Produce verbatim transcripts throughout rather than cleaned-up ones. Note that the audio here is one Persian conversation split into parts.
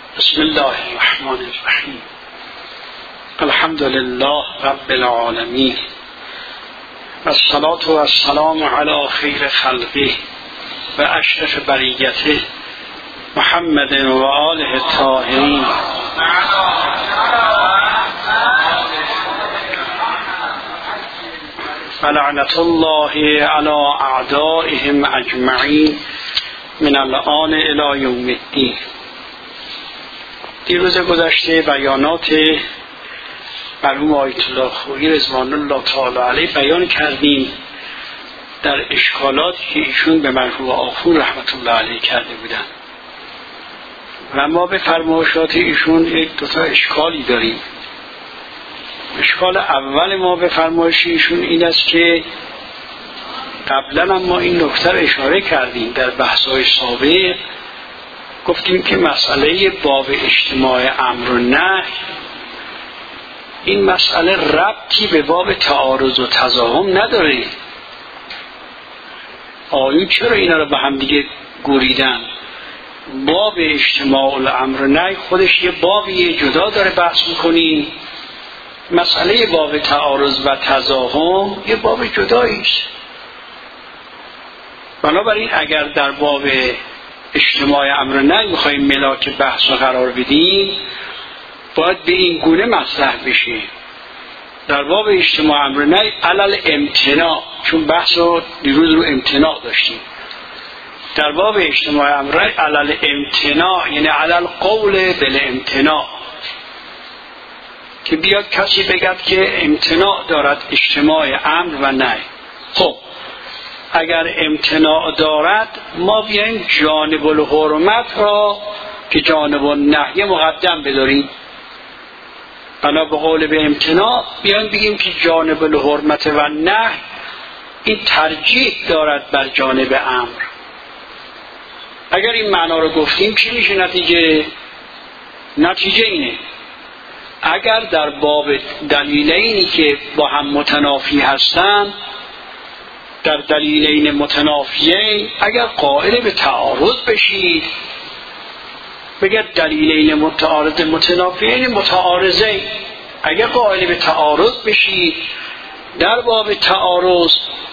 بسم الله الرحمن الرحیم. الحمد لله رب العالمین و الصلاة و السلام علی خیر خلقه و اشرف بریته محمد و آله الطاهرین. و لعنت الله علی اعدائهم اجمعین من الآن الی یوم الدین. دیروز گذشته بیانات مرحوم آیت الله خویی رضوان الله تعالی علیه بیان کردیم در اشکالاتی که ایشون به مرحوم آخون رحمت الله علیه کرده بودن و ما به فرمایشات ایشون یک دو تا اشکالی داریم. اشکال اول ما به فرمایش ایشون این است که قبلا هم ما این نکته رو اشاره کردیم در بحث‌های سابق، گفتیم که مسئله باب اجتماع امر و نهی این مسئله ربطی به باب تعارض و تضاهم نداره. آیون چرا اینا رو به هم دیگه گوریدن؟ باب اجتماع الامر و نهی خودش یه بابی جدا داره بحث میکنیم، مسئله باب تعارض و تضاهم یه باب جدایی است. بنابراین اگر در باب اجتماع امر و نهی میخوایم ملاک بحث رو قرار بدیم باید به این گونه مطرح بشه. در باب اجتماع امر و نهی علل امتناع، چون بحث رو دیروز رو امتناع داشتیم، در باب اجتماع امر و نهی علل امتناع یعنی علل قول بل امتناع، که بیاد کسی بگد که امتناع دارد اجتماع امر و نهی. خب اگر امتناع دارد ما بیایم جانب الحرمت را که جانب النهی مقدم بداریم. بنا به قول به امتناع بیایم بگیم که جانب الحرمت و نهی این ترجیح دارد بر جانب امر. اگر این معنا رو گفتیم چی میشه نتیجه؟ نتیجه اینه اگر در باب دلیلینی که با هم متنافی هستند، در دلیلین متنافیین اگر قائل به تعارض بشید بگید دلیلین متعارض متنافیین متعارضین، اگر قائل به تعارض بشید در باب تعارض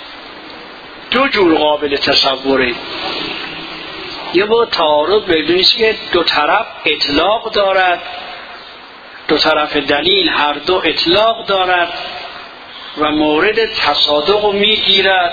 دو جور قابل تصوره. یه باب تعارض بدونیست که دو طرف اطلاق دارد، دو طرف دلیل هر دو اطلاق دارد و مورد تصادق رو میگیرد.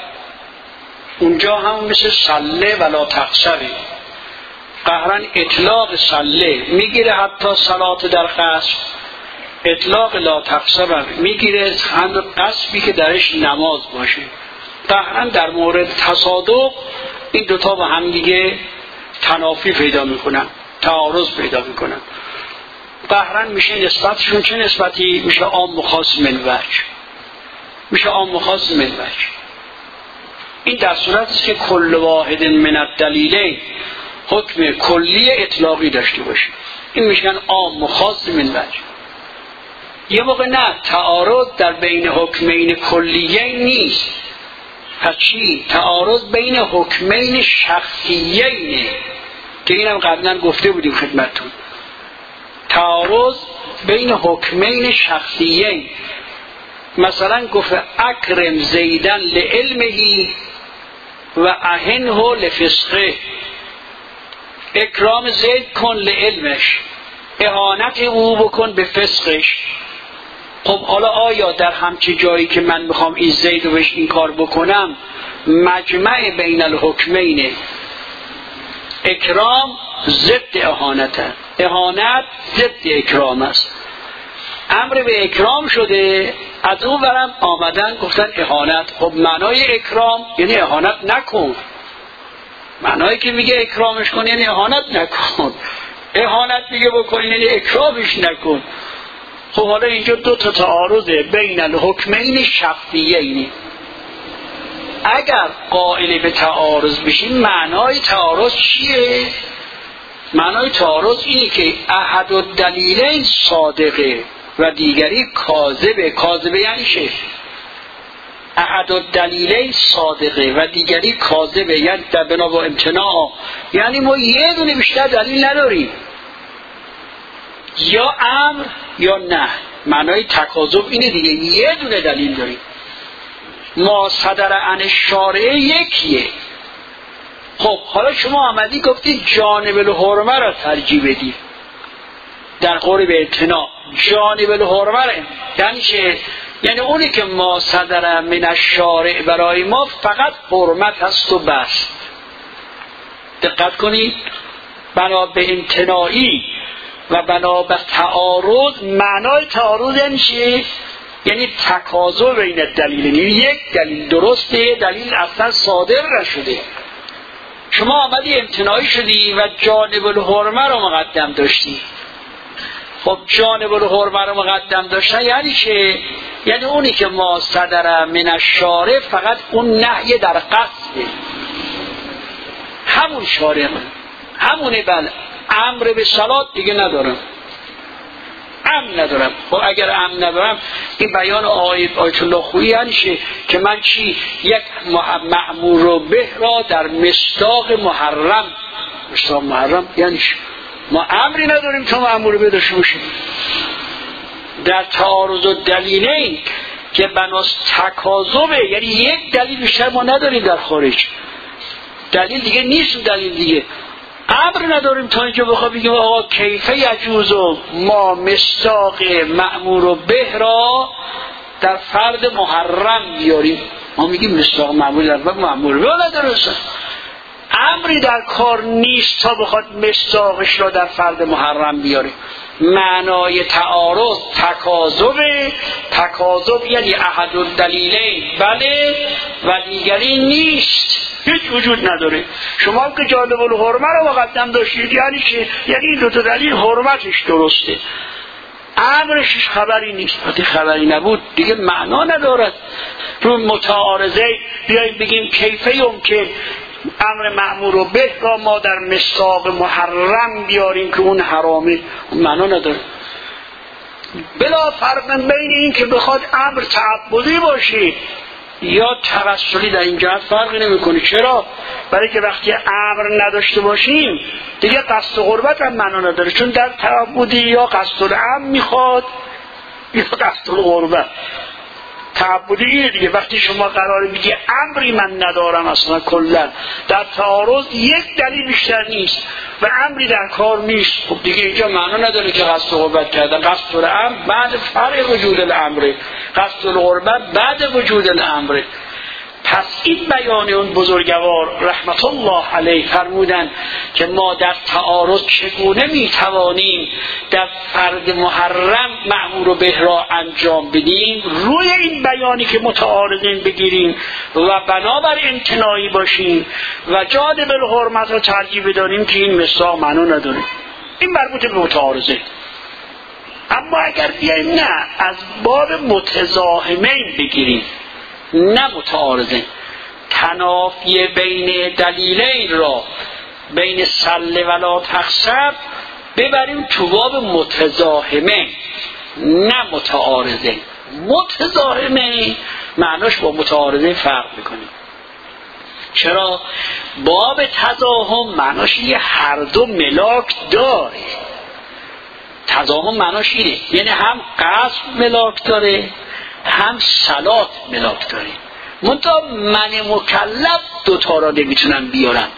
اونجا هم مثل سله ولا تقصره، قهرن اطلاق سله میگیره حتی صلات در قصر، اطلاق لا تقصره میگیره هم قصبی که درش نماز باشه. قهرن در مورد تصادق این دوتا با هم دیگه تنافی پیدا میکنن، تعارض پیدا میکنن. قهرن میشه نسبتشون چه نسبتی؟ میشه عام و خاص من وجه، میشه عام و خاص من وجه. این در صورتی است که کل واحد من الدلیلین حکم کلی اطلاقی داشته باشه، این میشن عام و خاص من وجه. یه موقع نه، تعارض در بین حکمین کلیین نیست. پس چی؟ تعارض بین حکمین شخصیینه که اینم قبلا گفته بودیم خدمتتون. تعارض بین حکمین شخصیین، مثلا گفت اکرم زیدن لعلمه و اهنه لفسقه، اکرام زید کن لعلمش، اهانت او بکن به فسقش. خب حالا آیا در همچی جایی که من میخوام این زید رو بهش این کار بکنم مجمع بین الحکمینه؟ اکرام ضد اهانت است، اهانت ضد اکرام است. امر به اکرام شده، از اون برم آمدن گفتن اهانت. خب معنای اکرام یعنی اهانت نکن، معنایی که میگه اکرامش کن یعنی اهانت نکن، اهانت میگه بکن یعنی اکرامش نکن. خب حالا اینجا دو تا تعارضه بین الحکمین شخصیینی. اگر قائل به تعارض بشیم معنای تعارض چیه؟ معنای تعارض اینه که احد الدلیلین صادقه و دیگری کاذبه. کاذبه یعنی چه؟ احد الدلیلین صادقه و دیگری کاذبه، یعنی در بنا با امتناع، یعنی ما یه دونه بیشتر دلیل نداریم. یا امر یا نه. معنای تکاذب اینه دیگه، یه دونه دلیل داریم. ما صدر عن الشارع یکیه. خب حالا شما آمدی گفتی جانب الحرمه را ترجیح بدی در قرب امتناع. جانب الحرمه یعنی چه؟ یعنی اونی که ما صدر من الشارع برای ما فقط حرمت هست و بس. دقت کنید، بنا به امتناعی و بنا به تعارض، معنای تعارض یعنی چه؟ یعنی تکاذب بین دلیل. یعنی یک دلیل درسته، دلیل اصلا صادر نشده، شما آمدی امتناعی شدی و جانب الحرمه رو مقدم داشتی. خب جانب الحرمه رو مقدم داشتن یعنی چه؟ یعنی اونی که ما صدر من الشارع فقط اون نهی در قصده، همون شارع همونه. بله امر به صلات دیگه ندارم، امن ندارم. خب اگر امن ندارم، این بیان آیت آیت الله خویی یعنی چه؟ که من چی؟ یک مأمور به را در مصداق محرم. مصداق محرم یعنی چه؟ ما امری نداریم تا مأمور به داشته باشیم. در تعارض و دلیلین که بناس تکاذبه، یعنی یک دلیل بیشتر ما نداریم در خارج، دلیل دیگه نیست. دلیل دیگه امر نداریم تا اینجا بخواه بگیم آقا کیفه یجوز و ما مصداق مأمور به را در فرد محرم بیاریم. ما میگیم مصداق مأمور در فرد مأمور به نداره، امری در کار نیست تا بخواد مصداقش را در فرد محرم بیاره. معنای تعارض تکاذب، تکاذب یعنی احد الدلیلین بله و دیگری نیست، هیچ وجود نداره. شما هم که جانب الحرمه رو مقدم داشتید یعنی که یعنی این دو تا دلیل حرمتش درسته، امرش خبری نیست. وقتی خبری نبود دیگه معنا ندارد. رو متعارضه بیاییم بگیم کیفه یمکن امر مأمور به را ما در مصداق محرم بیاریم که اون حرامه، اون معنا نداره. بلا فرق بین این که بخواد امر تعبدی باشه یا توسلی، در این جهت فرقی نمیکنه. چرا؟ برای که وقتی امر نداشته باشیم دیگه قصد قربت هم معنا نداره، چون در تعبدی یا قصد الامر میخواد یا قصد القربت. تعبدی اینه دیگه. وقتی شما قراره بگی امری من ندارم اصلا کلا، در تعارض یک دلیل بیشتر نیست و امری در کار نیست، خب دیگه اینجا معنا نداره که قصد قربت کردن. قصد الامر بعد فرع وجود الامر، قصد القربت بعد وجود الامر. پس این بیان اون بزرگوار رحمت الله علیه فرمودن که ما در تعارض چگونه میتوانیم در فرد محرم مأمور به را انجام بدیم، روی این بیانی که متعارضین بگیریم و بنابر امتناعی باشیم و جانب الحرمت را ترجیح بدانیم که این مصداق معنا نداره. این مربوط به متعارضه. اما اگر بیاییم نه از باب متضاهمین بگیریم، نه متعارضه، تنافی بین دلیلین را بین سل ولا تخسب ببریم تو باب متضاهمه نه متعارضه. متضاهمه معناش با متعارضه فرق میکنه. چرا؟ باب تضاهم معناش یه هر دو ملاک داره. تضاهم معناش اینه یعنی هم قصد ملاک داره هم صلات ملاک داره. منتها من مکلف دوتا را نمیتونم بیارم.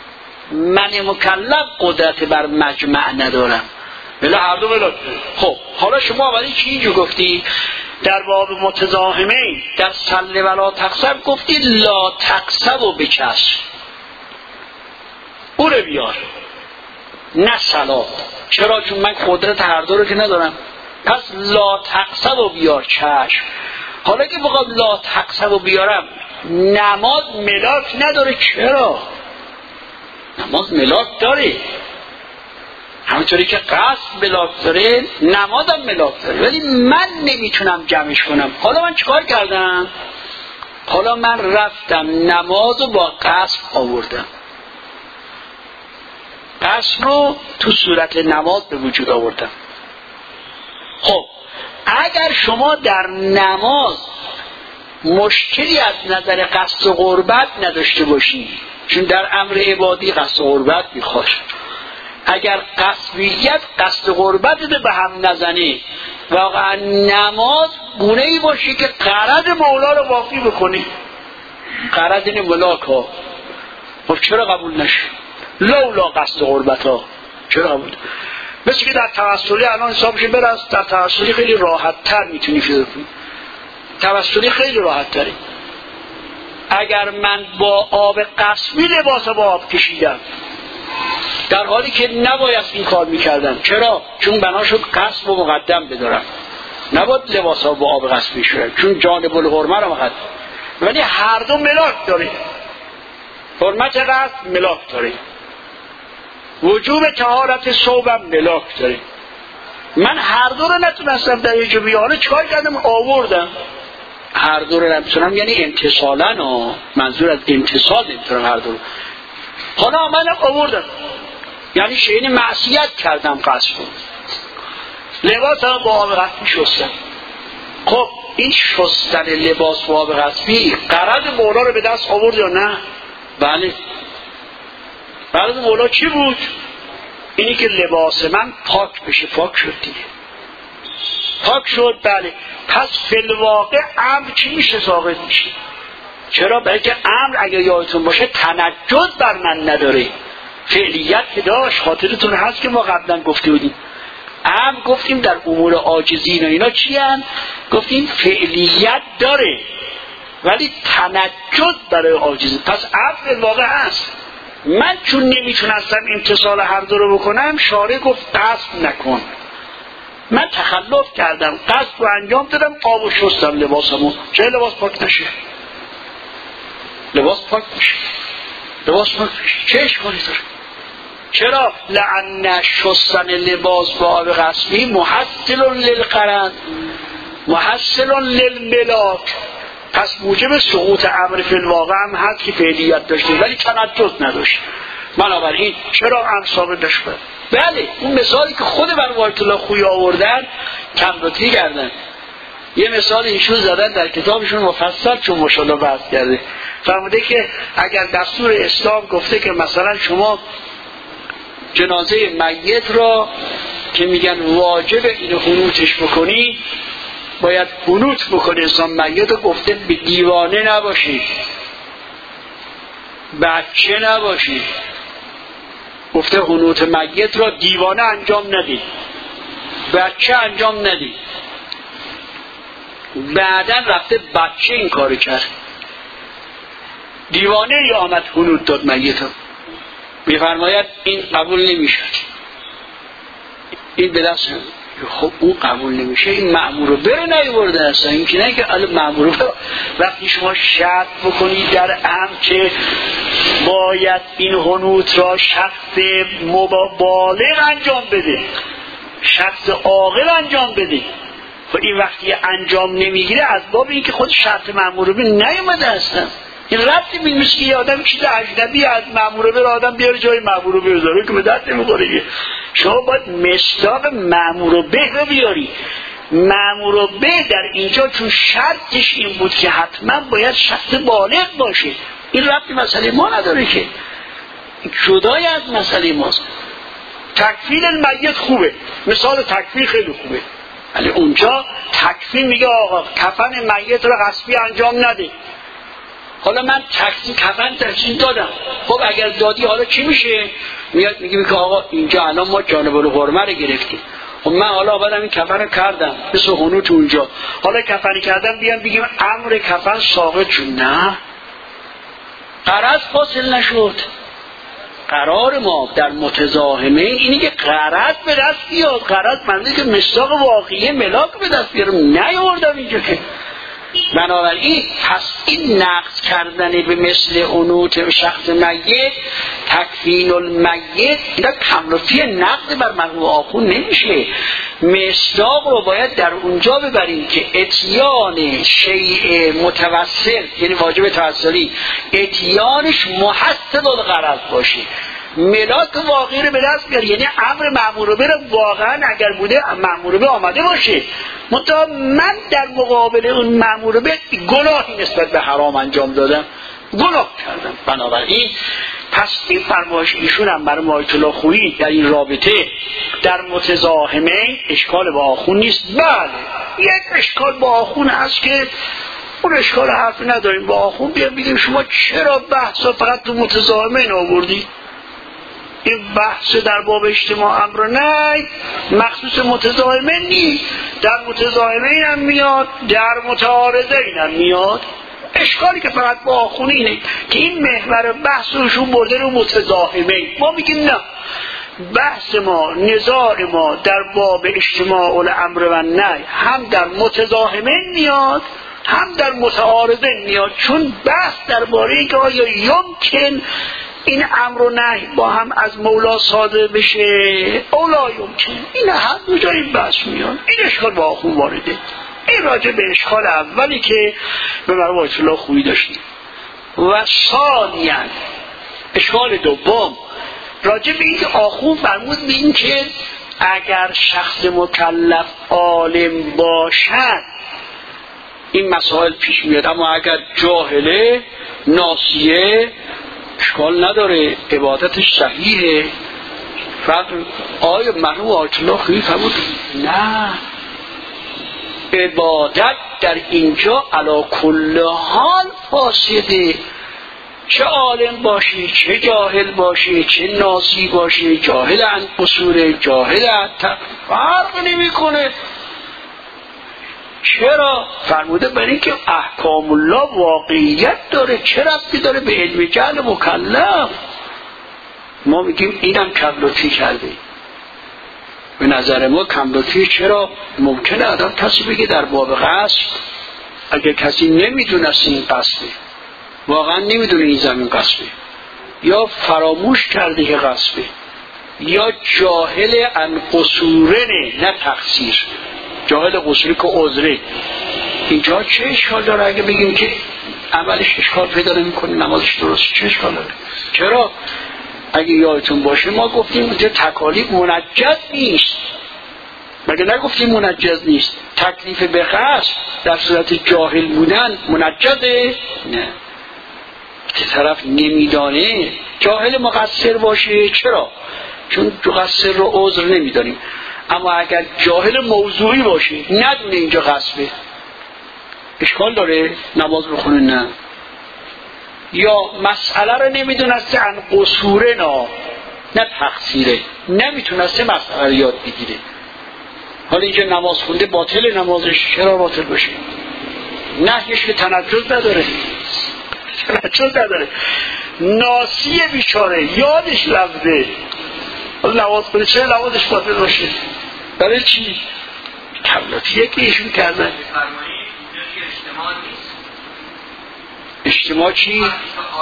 من مکلف قدرت بر مجمع ندارم، بلا هر دو ملاک. خب حالا شما ولی چی اینجا گفتی؟ در باب متضاهمین در سل ولا تقسب گفتی لا تقسب و بکس، او رو بیار نه صلات. چرا؟ چون من قدرت هر دو رو که ندارم. پس لا تقسب و بیار چشم. حالا که بخوام لا تقسب و بیارم، نماز ملاک نداره. چرا؟ نماز ملاک داره، همونطوری که قصد ملاک داره نمازم ملاک داره، ولی من نمیتونم جمعش کنم. حالا من چیکار کردم؟ حالا من رفتم نماز رو با قصد آوردم، قصد رو تو صورت نماز به وجود آوردم. خب اگر شما در نماز مشکلی از نظر قصد و قربت نداشته باشید، چون در امر عبادی قصد و قربت میخواد، اگر قصبیت قصد قربت به هم نزنی، واقعا نماز گونه ای باشه که غرض مولا رو وافی بکنی. غرض این ملاک ها خب چرا قبول نشه؟ لولا قصد قربت ها چرا قبول؟ مثل که در توسلی الان حسابش برس، در توسلی خیلی راحت تر میتونی فیض کنی. توسلی خیلی راحت تره. اگر من با آب قصبی لباس با آب کشیدم در حالی که نباید این کار میکردم، چرا؟ چون بنا شد قصب و مقدم بدارم، نباید لباس ها با آب قصبی شده چون جانب الحرمه رو مقدم. ولی هر دو ملاک داره، حرمت قصد ملاک داره، وجوب طهارت ثوبم ملاک داره. من هر دو رو نتونستم در یه بیاره چکار کردم؟ آوردم. هر دو رو نتونم یعنی امتصالن و منظور از امتصال نمیتونم هر دو رو. حالا آمدم آوردم یعنی شیعین معصیت کردم قصد رو. لباس هم با آب قصبی شستم. خب این شستن لباس با آب قصبی غرض مولا رو به دست آورد یا نه؟ بله. غرض مولا چی بود؟ اینی که لباس من پاک بشه. پاک شد دیگه، پاک شد. بله. پس فی‌الواقع امر چی میشه؟ ساقط میشه. چرا؟ برای که امر اگر یادتون باشه تنجد بر من نداره، فعلیت که داشت. خاطرتون هست که ما قبلا گفته بودیم امر گفتیم در امور عاجزین و اینا چی هن؟ گفتیم فعلیت داره ولی تنجد برای عاجزین. پس امر فی‌الواقع هست. من چون نمیتونستم امتصال هر دو رو بکنم، شارع گفت قصد نکن. من تخلف کردم، قصد رو انجام دادم، آب و شستم لباسمو. چه لباس پاک نشه؟ لباس پاک میشه. لباس پاک میشه. چه اشکالی داره؟ چرا؟ لعن شستن لباس با آب قصبی محصل للقرن محصل للملاک. پس موجب سقوط امر فی الواقع هم هست که فعلیت داشته ولی تنجد نداشت. بنابراین چرا امر ثابت نشد؟ بله. اون مثالی که خود بر آیت الله خویی آوردن کم لطفی کردن. یه مثال ایشون زدن در کتابشون مفصل چون ماشاءالله بحث کرده. فرموده که اگر دستور اسلام گفته که مثلا شما جنازه میت را که میگن واجب اینو قنوتش بکنی، باید قنوت بکنه انسان میت رو، گفته به دیوانه نباشید، بچه نباشید. گفته قنوت میت را دیوانه انجام ندید، بچه انجام ندید. بعدا رفته بچه این کاری کرد، دیوانه ای آمد قنوت داد میت را. میفرماید این قبول نمیشه، این به دست نمیشه. خب اون قبول نمیشه، این مأمور رو بره نیورده اصلا. این که نه که الان مأمور رو وقتی شما شرط بکنید در امر که باید این قنوت را شخص مبالغ انجام بده، شخص عاقل انجام بده، خب این وقتی انجام نمیگیره از باب این که خود شرط مأمور رو بره نیومده اصلا. این ربطی میشه که یه آدم چیز اجنبی از مأمور به آدم بیاره جای مأمور به بذاره که به درد نمیخوره. شما باید مصداق مأمور به رو بیاری. مأمور به در اینجا چون شرطش این بود که حتما باید شخص بالغ باشه، این ربطی مسئله ما نداره که، جدای از مسئله ماست. تکفین المیت خوبه، مثال تکفین خیلی خوبه، ولی اونجا تکفین میگه آقا کفن میت رو غصبی انجام نده. حالا من تکفین کفن تکفین دادم، خب اگر دادی حالا چی میشه؟ میاد میگه که آقا اینجا الان ما جانب الحرمه رو گرفتیم، خب من حالا آمدم این کفن رو کردم مثل قنوت اونجا، حالا کفنی کردم بیان بگیم امر کفن ساقط شد. نه، غرض حاصل نشد. قرار ما در متضاهمه اینی که غرض به دست بیاد. غرض منظوری که مصداق واقعی ملاک به دست بیارم، نیاوردم اینجا که. بنابراین پس این نقض کردن به مثل قنوت شخص میت، تکفین المیت، اینا کملطفی نقض بر مرحوم آخون نمیشه. مصداق رو باید در اونجا ببریم که اتیان شیء متوسل، یعنی واجب توسلی، اتیانش محصل الغرض باشه، ملاک واقعی رو به دست بیاره. یعنی امر مأمور به واقعا اگر بوده مأمور به آمده باشه، منتها من در مقابل اون مأمور به گناهی نسبت به حرام انجام دادم، گناه کردم. بنابراین پس این فرمایش ایشون هم برای آیت الله خویی در این رابطه در متزاحمه اشکال با آخون نیست. بله یک اشکال با آخون هست که اون اشکال حرف نداریم با آخون بیان بگیم شما چرا بحث فقط تو متزاحمه آوردی؟ این بحث در باب اجتماع امر نه مخصوص متزاحمه نیست، در متزاحمه هم میاد، در متعارضه هم میاد. اشکالی که فقط با آخون اینه که این محور بحث روشون برده رو متزاحمه. ما میگیم نه، بحث ما نزاع ما در باب اجتماع الامر و نهی هم در متزاحمه میاد هم در متعارضه میاد، چون بحث درباره اینکه آیا یمکن این امر و نهی با هم از مولا صادر بشه اولا یمکن، این هر دو جا این بحث میاد. این اشکال با آخون وارده. این راجع به اشکال اولی که به مرحوم آیت الله خویی داشتیم. و ثانیاً اشکال دوم راجع به این آخون فرمود به این که اگر شخص مکلف عالم باشد این مسائل پیش میاد، اما اگر جاهله ناسیه اشکال نداره، عبادتش صحیحه. فرق آیا مرحوم آیت الله خویی فرمود نه، عبادت در اینجا علی کل حال فاسده، چه عالم باشی چه جاهل باشی چه ناسی باشی، جاهل عن اصول جاهل عن فرق نمی کنه. چرا؟ فرموده برای اینکه احکام الله واقعیت داره، چه ربطی داره به علم جهل مکلف؟ ما میگیم اینم کملطفی کرده. به نظر ما کملطفی چرا؟ ممکنه آدم کسی بگه در باب قصد اگه کسی نمیدونست این قصده، واقعا نمیدونه این زمین قصده، یا فراموش کرده که قصده، یا جاهل عن قصورنه نه تقصیر، جاهل قصوری که عذره، اینجا چه اشکال داره اگه بگیم که عملش اشکال پیدا نمی‌کنه نمازش درست؟ چه اشکال داره؟ چرا؟ اگه یادتون باشه ما گفتیم اونجا تکالیف منجز نیست، مگه نگفتیم منجز نیست؟ تکلیف به قصد در صورت جاهل بودن منجزه؟ نه، که طرف نمیدانه جاهل مقصر باشه. چرا؟ چون مقصر رو عذر نمیدانیم. اما اگر جاهل موضوعی باشه ندونه اینجا قصبه، اشکال داره نماز بخونه؟ نه. یا مسئله رو نمیدونسته عن قصوره نه نه تقصیره، نمیتونسته مسئله رو یاد بگیره. حالا اینجا نماز خونده باطل نمازش، چرا باطل باشه؟ نهیش که تنجز نداره، تنجز نداره. ناسی بیچاره یادش رفته نماز خونده، چرا نمازش باطل باشه؟ برای چی؟ کملطفیه که ایشون کردن. اجتماع چی؟ عالم نبود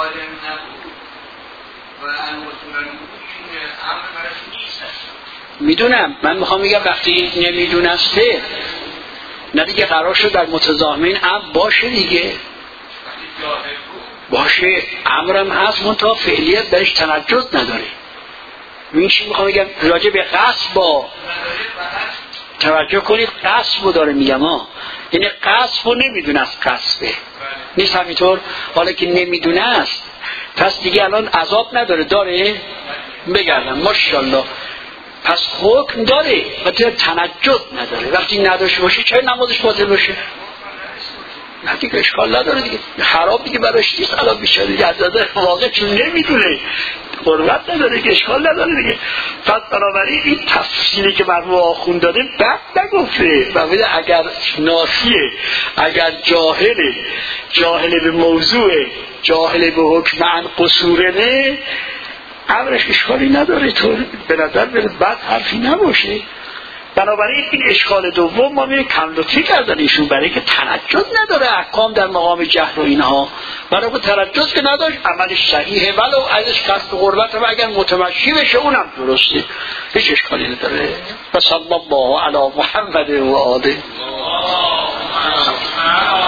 و المطمئن بود این امر برش نیست. میدونم، من میخوام بگم وقتی نمیدونسته نه دیگه قرار شد در متضامن امر باشه دیگه، باشه امرم هست منتها فعلیت درش تنجز نداره. این چی میخوام بگم راجع به قصد با توجه کنید، قصد رو داره میگم ها، یعنی قصد رو نمیدونست قصده نیست همینطور. حالا که نمیدونست پس دیگه الان عذاب نداره؟ داره؟ بگردم ماشاءالله. پس حکم داره و تنجز نداره. وقتی نداشته باشه چرا نمازش باطل باشه؟ نه دیگه اشکال نداره دیگه، حرام دیگه براش نیست. الان بیشتر دیگه از نظر واقع چون نمیدونه قربت نداره که اشکال نداره دیگه. پس بنابراین این تفصیلی که مرحوم آخوند داده بد نگفته. ببینید اگر ناسیه، اگر جاهله، جاهل به موضوع، جاهل به حکم عن قصورنه، امرش اشکالی نداره. تو به نظر برد بد حرفی نباشه. بنابراین این اشکال دوم ما میگه کملطفی کردن ایشون برای که تنجز نداره احکام در مقام جهل و اینها. برای که تنجز که نداشت عملش صحیحه، ولو ازش قصد قربت و اگر متمشی بشه اونم درسته، هیچ اشکالی نداره. و صلی الله علی محمد و آله.